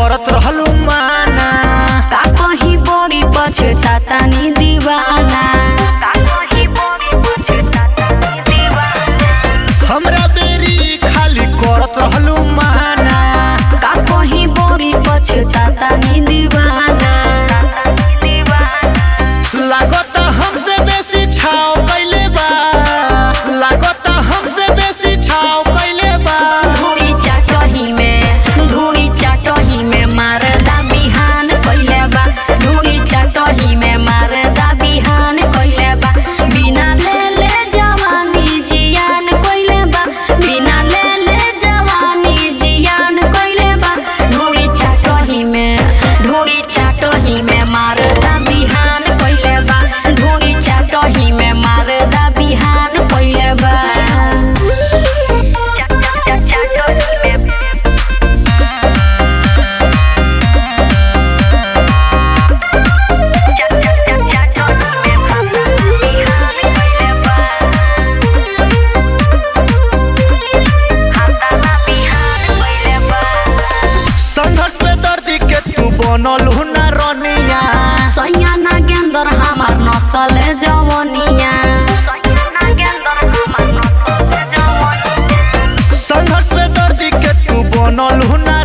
करत रहलू माना का कहीं बड़ी पछताता नी दीवाना का कहीं बड़ी पछताता नी दीवाना हमरा बेरी खाली करत रहलू माना का कहीं बड़ी पछताता नी दीवाना लागत हमसे बेसी छाव कैले बा लागत हमसे बेसी छाव कैले बा धूरी चाटही में मारदा बिहान कइले बा धूरी चाटही में मारदा बिहान कइले बा बिना ले जवानी जियान कइले बा बिना ले जवानी जियान कइले बा धूरी चाटही में मारदा बिहान कइले बा धूरी चाटही में मारदा बिहान कइले बा बनलू ना रनिया सैया नागेंद्र हमार नसल जवनिया संघर्ष पे दर्दी के तू बनलू ना